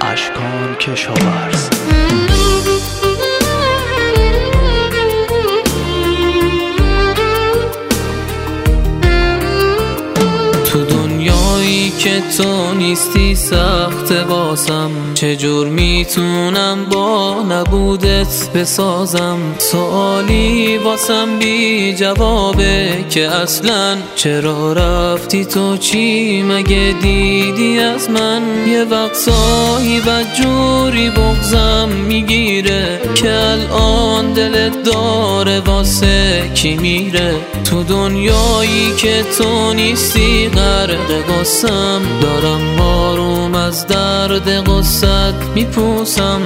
اشکان کشاورز. تو دنیایی که تو نیستی سخت واسم، چجور میتونم با نبودت بسازم؟ سوالی واسم بی جوابه که اصلا چرا رفتی تو؟ چی مگه دیدی از من؟ یه وقتایی بدجوری بغضم میگیره که الان دلت داره واسه کی میره؟ تو دنیایی که تو نیستی غرق قصم، دارم آروم از درد قصت میپوسم.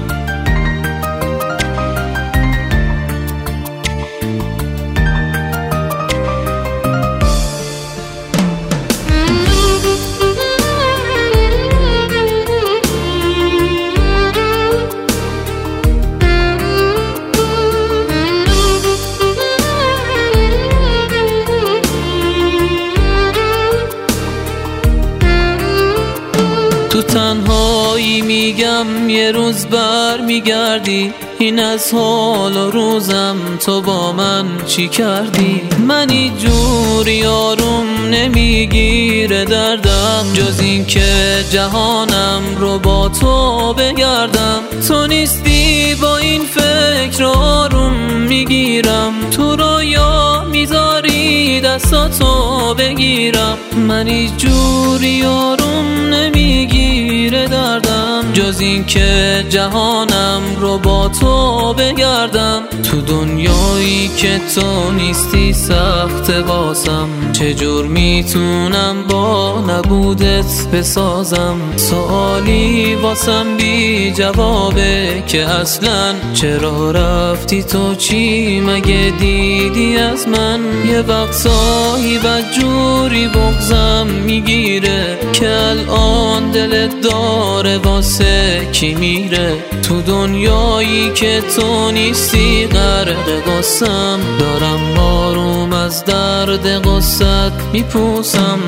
تو تنهایی میگم یه روز بر میگردی، این از حال و روزم تو با من چی کردی؟ من اینجوری آروم نمیگیره دردم، جز این که جهانم رو با تو بگردم. تو نیستی با این فکر آروم میگیرم، تو رویا میذاری دستاتو بگیرم. من اینجوری آروم نمیگیره دردم، جز این که جهانم رو با تو بگردم. تو دنیایی که تو نیستی سخت واسم، چجور میتونم با نبودت بسازم؟ سوالی واسم بی جوابه که اصلا چرا رفتی تو؟ چی مگه دیدی از من؟ یه وقتایی بدجوری بغضم میگیره که الان دلت داره واسه کی میره؟ تو دنیایی که تو نیستی غرق قصم، دارم آروم از درد قصت میپوسم.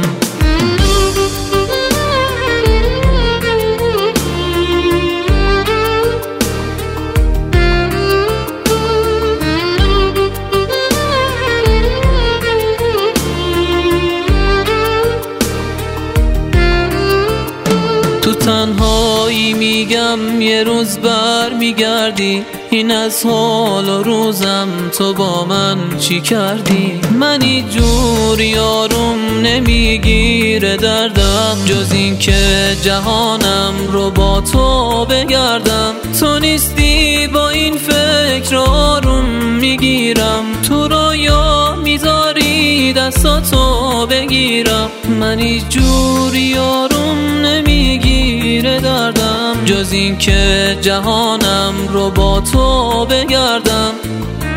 تو تنهایی میگم یه روز بر میگردی، این از حال و روزم تو با من چی کردی؟ من اینجوری آروم نمیگیره دردم، جز این که جهانم رو با تو بگردم. تو نیستی با این فکر آروم میگیرم، تو رویا میذاری دستاتو بگیرم. من اینجوری آروم نمیگیره دردم، جز این که جهانم رو با تو بگردم.